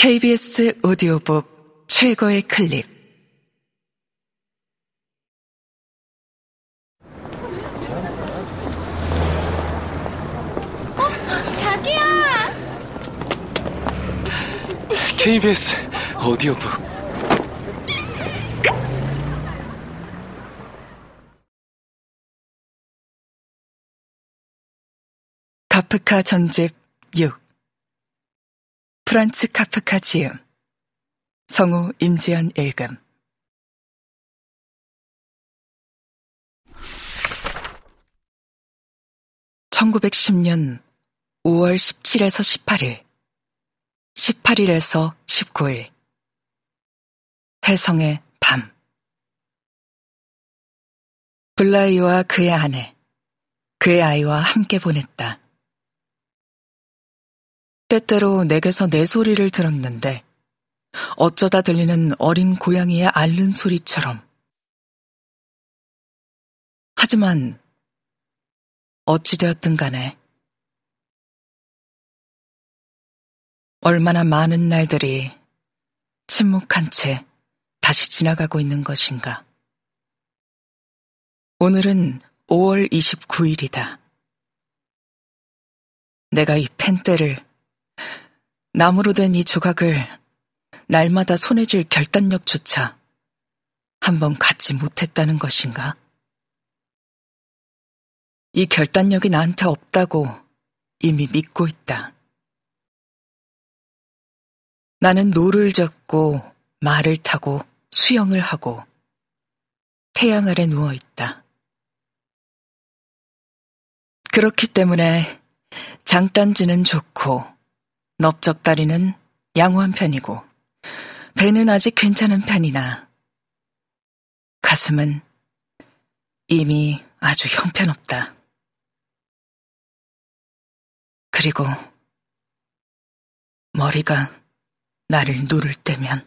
KBS 오디오북 최고의 클립. 자기야! KBS 오디오북. 카프카 전집 6. 프란츠 카프카 지음. 성우 임지연 읽음. (1910년) 5월 17에서 18일, 18일에서 19일. 혜성의 밤. 블라이와 그의 아내, 그의 아이와 함께 보냈다. 때때로 내게서 내 소리를 들었는데 어쩌다 들리는 어린 고양이의 앓는 소리처럼. 하지만 어찌되었든 간에 얼마나 많은 날들이 침묵한 채 다시 지나가고 있는 것인가. 오늘은 5월 29일이다. 내가 이 펜대를, 나무로 된 이 조각을 날마다 손에 쥘 결단력조차 한번 갖지 못했다는 것인가? 이 결단력이 나한테 없다고 이미 믿고 있다. 나는 노를 젓고 말을 타고 수영을 하고 태양 아래 누워있다. 그렇기 때문에 장단지는 좋고 넓적다리는 양호한 편이고 배는 아직 괜찮은 편이나 가슴은 이미 아주 형편없다. 그리고 머리가 나를 누를 때면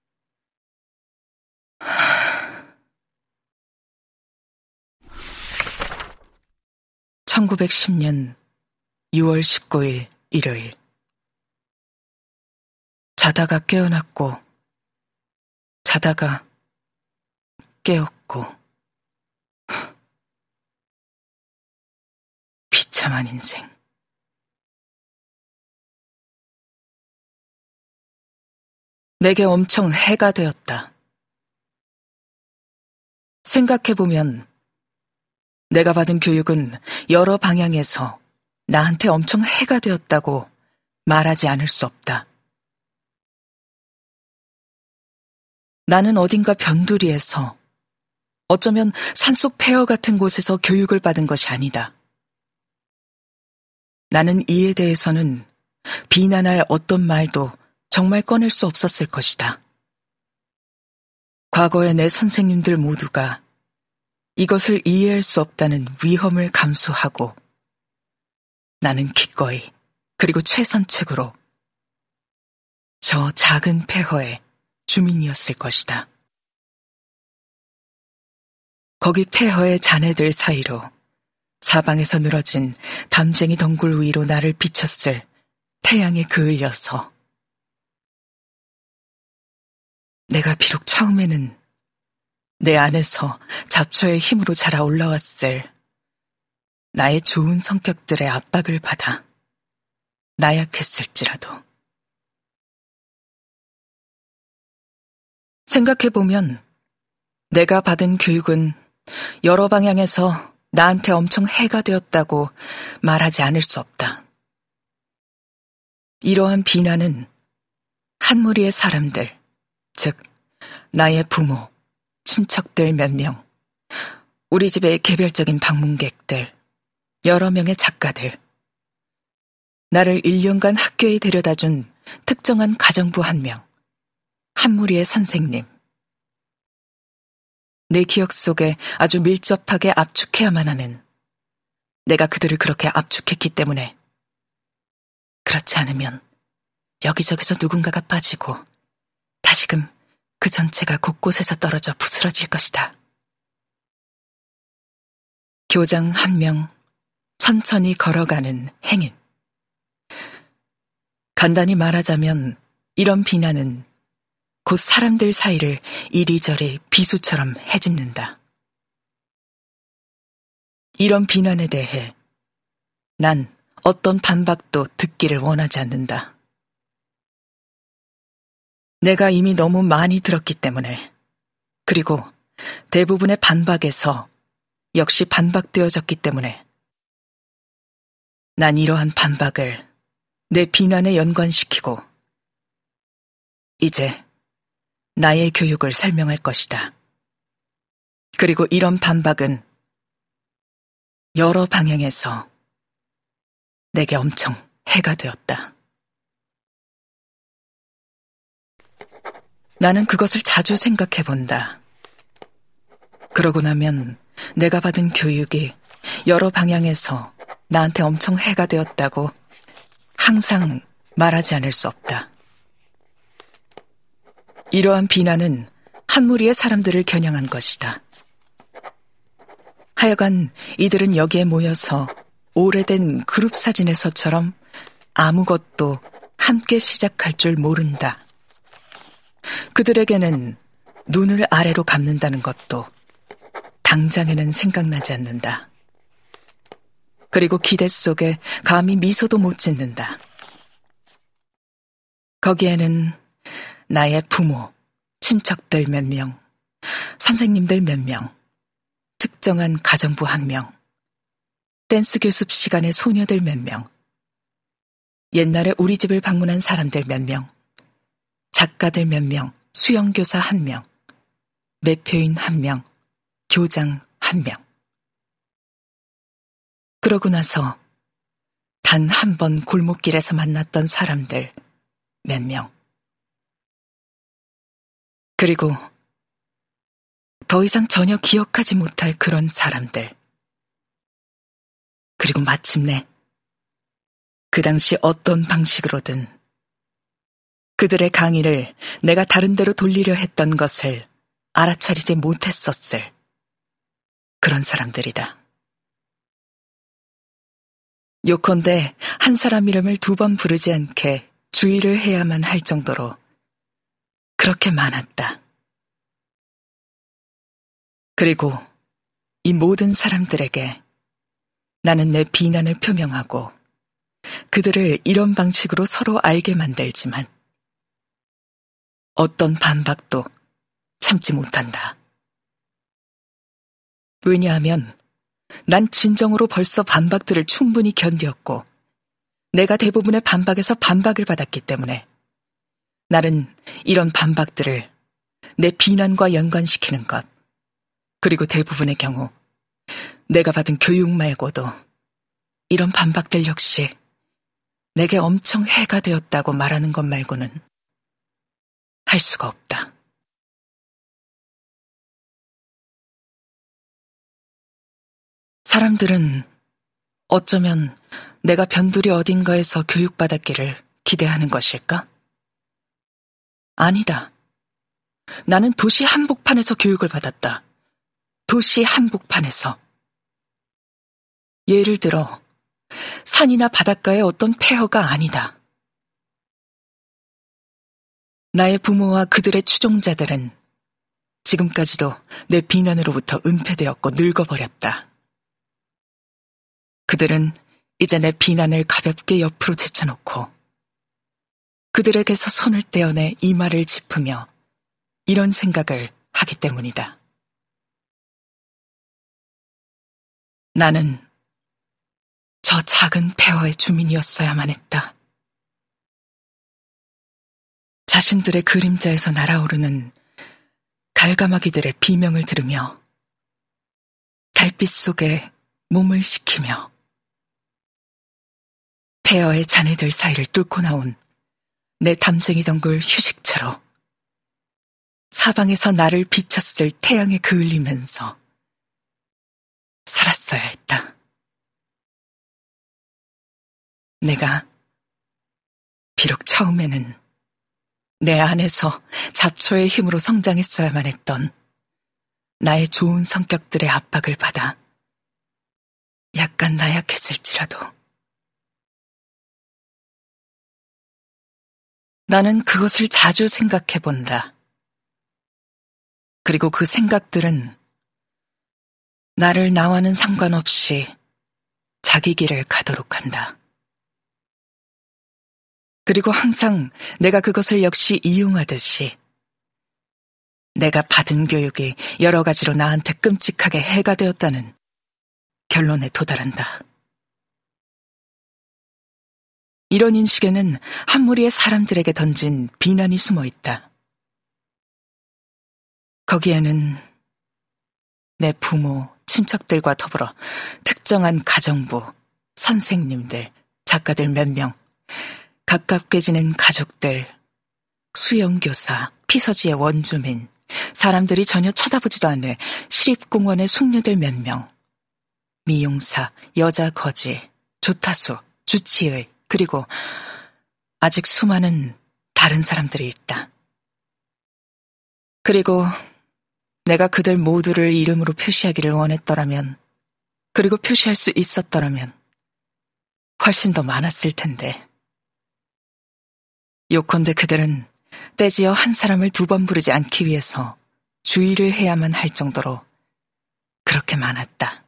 1910년 6월 19일 일요일. 자다가 깨어났고 자다가 깨었고 비참한 인생. 내게 엄청 해가 되었다. 생각해보면 내가 받은 교육은 여러 방향에서 나한테 엄청 해가 되었다고 말하지 않을 수 없다. 나는 어딘가 변두리에서, 어쩌면 산속 폐허 같은 곳에서 교육을 받은 것이 아니다. 나는 이에 대해서는 비난할 어떤 말도 정말 꺼낼 수 없었을 것이다. 과거의 내 선생님들 모두가 이것을 이해할 수 없다는 위험을 감수하고 나는 기꺼이, 그리고 최선책으로 저 작은 폐허의 주민이었을 것이다. 거기 폐허의 자네들 사이로 사방에서 늘어진 담쟁이 덩굴 위로 나를 비쳤을 태양에 그을려서 내가 비록 처음에는 내 안에서 잡초의 힘으로 자라 올라왔을 나의 좋은 성격들의 압박을 받아 나약했을지라도, 생각해보면 내가 받은 교육은 여러 방향에서 나한테 엄청 해가 되었다고 말하지 않을 수 없다. 이러한 비난은 한 무리의 사람들, 즉 나의 부모, 친척들 몇 명, 우리 집의 개별적인 방문객들, 여러 명의 작가들, 나를 1년간 학교에 데려다준 특정한 가정부 한 명, 한 무리의 선생님, 내 기억 속에 아주 밀접하게 압축해야만 하는, 내가 그들을 그렇게 압축했기 때문에, 그렇지 않으면 여기저기서 누군가가 빠지고 다시금 그 전체가 곳곳에서 떨어져 부스러질 것이다. 교장 한 명, 천천히 걸어가는 행인. 간단히 말하자면 이런 비난은 곧 사람들 사이를 이리저리 비수처럼 헤집는다. 이런 비난에 대해 난 어떤 반박도 듣기를 원하지 않는다. 내가 이미 너무 많이 들었기 때문에, 그리고 대부분의 반박에서 역시 반박되어졌기 때문에 난 이러한 반박을 내 비난에 연관시키고 이제 나의 교육을 설명할 것이다. 그리고 이런 반박은 여러 방향에서 내게 엄청 해가 되었다. 나는 그것을 자주 생각해 본다. 그러고 나면 내가 받은 교육이 여러 방향에서 나한테 엄청 해가 되었다고 항상 말하지 않을 수 없다. 이러한 비난은 한 무리의 사람들을 겨냥한 것이다. 하여간 이들은 여기에 모여서 오래된 그룹 사진에서처럼 아무것도 함께 시작할 줄 모른다. 그들에게는 눈을 아래로 감는다는 것도 당장에는 생각나지 않는다. 그리고 기대 속에 감히 미소도 못 짓는다. 거기에는 나의 부모, 친척들 몇 명, 선생님들 몇 명, 특정한 가정부 한 명, 댄스 교습 시간의 소녀들 몇 명, 옛날에 우리 집을 방문한 사람들 몇 명, 작가들 몇 명, 수영교사 한 명, 매표인 한 명, 교장 한 명. 그러고 나서 단 한 번 골목길에서 만났던 사람들 몇 명. 그리고 더 이상 전혀 기억하지 못할 그런 사람들. 그리고 마침내 그 당시 어떤 방식으로든 그들의 강의를 내가 다른 데로 돌리려 했던 것을 알아차리지 못했었을 그런 사람들이다. 요컨대 한 사람 이름을 2번 부르지 않게 주의를 해야만 할 정도로 그렇게 많았다. 그리고 이 모든 사람들에게 나는 내 비난을 표명하고 그들을 이런 방식으로 서로 알게 만들지만 어떤 반박도 참지 못한다. 왜냐하면 난 진정으로 벌써 반박들을 충분히 견디었고 내가 대부분의 반박에서 반박을 받았기 때문에 나는 이런 반박들을 내 비난과 연관시키는 것, 그리고 대부분의 경우 내가 받은 교육 말고도 이런 반박들 역시 내게 엄청 해가 되었다고 말하는 것 말고는 할 수가 없다. 사람들은 어쩌면 내가 변두리 어딘가에서 교육받았기를 기대하는 것일까? 아니다. 나는 도시 한복판에서 교육을 받았다. 도시 한복판에서. 예를 들어 산이나 바닷가의 어떤 폐허가 아니다. 나의 부모와 그들의 추종자들은 지금까지도 내 비난으로부터 은폐되었고 늙어버렸다. 그들은 이제 내 비난을 가볍게 옆으로 제쳐놓고 그들에게서 손을 떼어내 이마를 짚으며 이런 생각을 하기 때문이다. 나는 저 작은 폐허의 주민이었어야만 했다. 자신들의 그림자에서 날아오르는 갈가마귀들의 비명을 들으며 달빛 속에 몸을 식히며 폐허의 자네들 사이를 뚫고 나온 내 담쟁이 덩굴 휴식처로 사방에서 나를 비쳤을 태양에 그을리면서 살았어야 했다. 내가 비록 처음에는 내 안에서 잡초의 힘으로 성장했어야만 했던 나의 좋은 성격들의 압박을 받아 약간 나약해질지라도 나는 그것을 자주 생각해 본다. 그리고 그 생각들은 나를 나와는 상관없이 자기 길을 가도록 한다. 그리고 항상 내가 그것을 역시 이용하듯이 내가 받은 교육이 여러 가지로 나한테 끔찍하게 해가 되었다는 결론에 도달한다. 이런 인식에는 한 무리의 사람들에게 던진 비난이 숨어 있다. 거기에는 내 부모, 친척들과 더불어 특정한 가정부, 선생님들, 작가들 몇 명, 가깝게 지낸 가족들, 수영교사, 피서지의 원주민, 사람들이 전혀 쳐다보지도 않을 시립공원의 숙녀들 몇 명, 미용사, 여자 거지, 조타수, 주치의, 그리고 아직 수많은 다른 사람들이 있다. 그리고 내가 그들 모두를 이름으로 표시하기를 원했더라면, 그리고 표시할 수 있었더라면 훨씬 더 많았을 텐데. 요컨대 그들은 떼지어 한 사람을 두 번 부르지 않기 위해서 주의를 해야만 할 정도로 그렇게 많았다.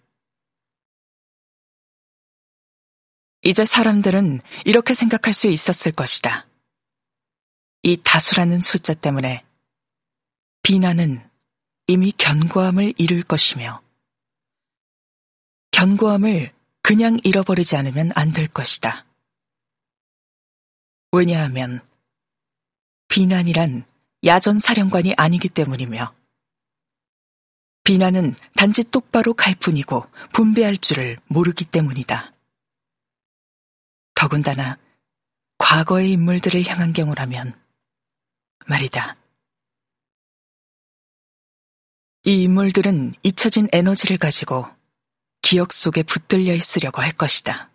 이제 사람들은 이렇게 생각할 수 있었을 것이다. 이 다수라는 숫자 때문에 비난은 이미 견고함을 잃을 것이며 견고함을 그냥 잃어버리지 않으면 안 될 것이다. 왜냐하면 비난이란 야전사령관이 아니기 때문이며 비난은 단지 똑바로 갈 뿐이고 분배할 줄을 모르기 때문이다. 더군다나 과거의 인물들을 향한 경우라면 말이다. 이 인물들은 잊혀진 에너지를 가지고 기억 속에 붙들려 있으려고 할 것이다.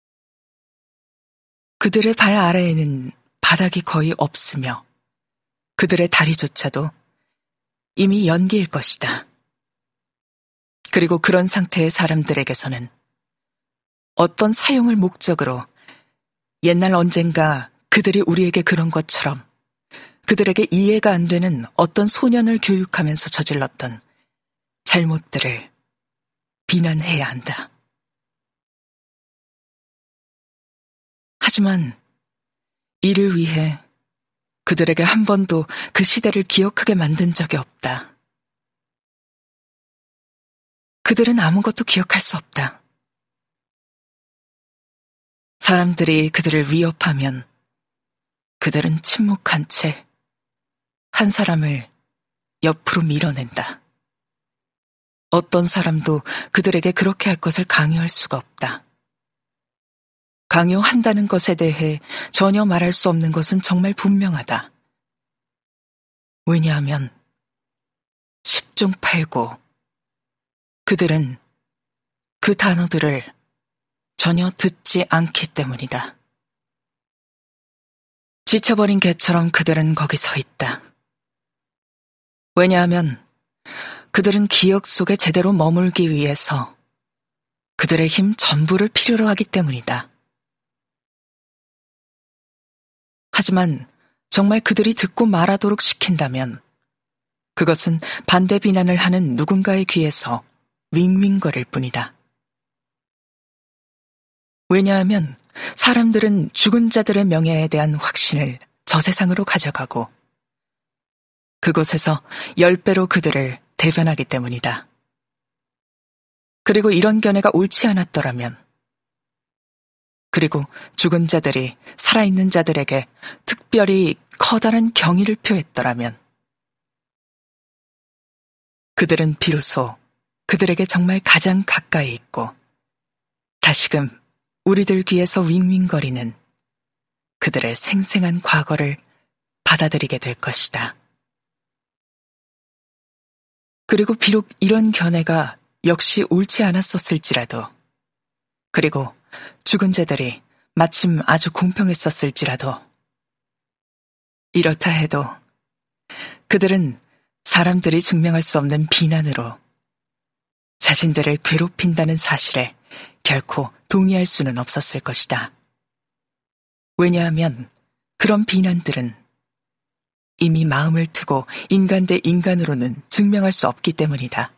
그들의 발 아래에는 바닥이 거의 없으며 그들의 다리조차도 이미 연기일 것이다. 그리고 그런 상태의 사람들에게서는 어떤 사용을 목적으로 옛날 언젠가 그들이 우리에게 그런 것처럼 그들에게 이해가 안 되는 어떤 소년을 교육하면서 저질렀던 잘못들을 비난해야 한다. 하지만 이를 위해 그들에게 한 번도 그 시대를 기억하게 만든 적이 없다. 그들은 아무것도 기억할 수 없다. 사람들이 그들을 위협하면 그들은 침묵한 채 한 사람을 옆으로 밀어낸다. 어떤 사람도 그들에게 그렇게 할 것을 강요할 수가 없다. 강요한다는 것에 대해 전혀 말할 수 없는 것은 정말 분명하다. 왜냐하면 10중 8구 그들은 그 단어들을 전혀 듣지 않기 때문이다. 지쳐버린 개처럼 그들은 거기 서 있다. 왜냐하면 그들은 기억 속에 제대로 머물기 위해서 그들의 힘 전부를 필요로 하기 때문이다. 하지만 정말 그들이 듣고 말하도록 시킨다면 그것은 반대 비난을 하는 누군가의 귀에서 윙윙거릴 뿐이다. 왜냐하면 사람들은 죽은 자들의 명예에 대한 확신을 저 세상으로 가져가고 그곳에서 10배로 그들을 대변하기 때문이다. 그리고 이런 견해가 옳지 않았더라면, 그리고 죽은 자들이 살아있는 자들에게 특별히 커다란 경의를 표했더라면, 그들은 비로소 그들에게 정말 가장 가까이 있고 다시금 우리들 귀에서 윙윙거리는 그들의 생생한 과거를 받아들이게 될 것이다. 그리고 비록 이런 견해가 역시 옳지 않았었을지라도, 그리고 죽은 자들이 마침 아주 공평했었을지라도, 이렇다 해도 그들은 사람들이 증명할 수 없는 비난으로 자신들을 괴롭힌다는 사실에 결코 동의할 수는 없었을 것이다. 왜냐하면 그런 비난들은 이미 마음을 트고 인간 대 인간으로는 증명할 수 없기 때문이다.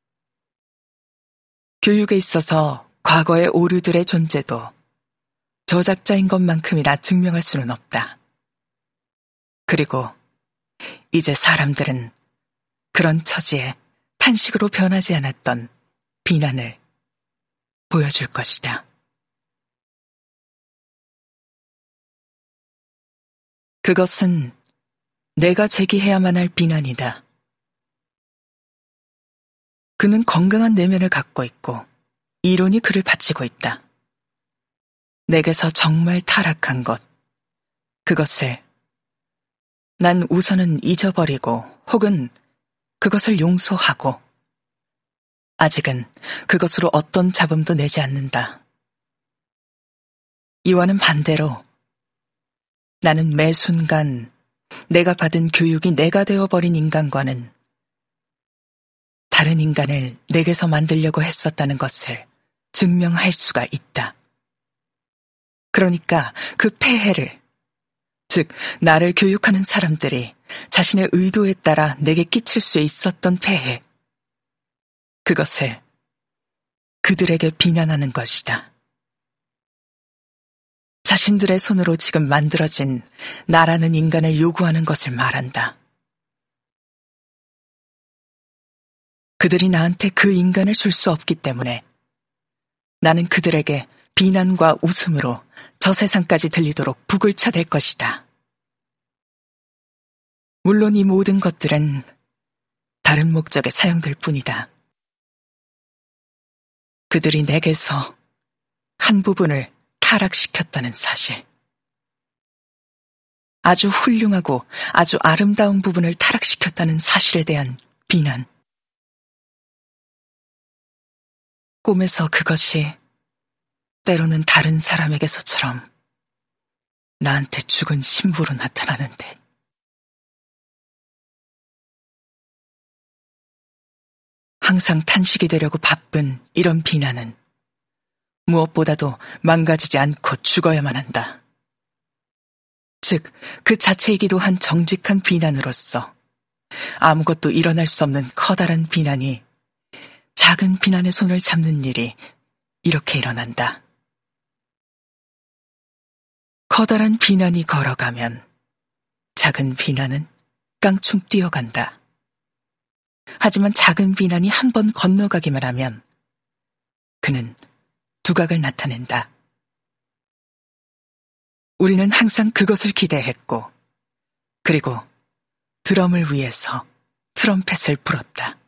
교육에 있어서 과거의 오류들의 존재도 저작자인 것만큼이나 증명할 수는 없다. 그리고 이제 사람들은 그런 처지에 탄식으로 변하지 않았던 비난을 보여줄 것이다. 그것은 내가 제기해야만 할 비난이다. 그는 건강한 내면을 갖고 있고 이론이 그를 바치고 있다. 내게서 정말 타락한 것, 그것을 난 우선은 잊어버리고 혹은 그것을 용서하고 아직은 그것으로 어떤 잡음도 내지 않는다. 이와는 반대로 나는 매 순간 내가 받은 교육이 내가 되어버린 인간과는 다른 인간을 내게서 만들려고 했었다는 것을 증명할 수가 있다. 그러니까 그 폐해를, 즉 나를 교육하는 사람들이 자신의 의도에 따라 내게 끼칠 수 있었던 폐해, 그것을 그들에게 비난하는 것이다. 자신들의 손으로 지금 만들어진 나라는 인간을 요구하는 것을 말한다. 그들이 나한테 그 인간을 줄 수 없기 때문에 나는 그들에게 비난과 웃음으로 저 세상까지 들리도록 북을 쳐댈 것이다. 물론 이 모든 것들은 다른 목적에 사용될 뿐이다. 그들이 내게서 한 부분을 타락시켰다는 사실. 아주 훌륭하고 아주 아름다운 부분을 타락시켰다는 사실에 대한 비난. 꿈에서 그것이 때로는 다른 사람에게서처럼 나한테 죽은 신부로 나타나는데 항상 탄식이 되려고 바쁜 이런 비난은 무엇보다도 망가지지 않고 죽어야만 한다. 즉, 그 자체이기도 한 정직한 비난으로서 아무것도 일어날 수 없는 커다란 비난이 작은 비난의 손을 잡는 일이 이렇게 일어난다. 커다란 비난이 걸어가면 작은 비난은 깡충 뛰어간다. 하지만 작은 비난이 한 번 건너가기만 하면 그는 두각을 나타낸다. 우리는 항상 그것을 기대했고, 그리고 드럼을 위해서 트럼펫을 불었다.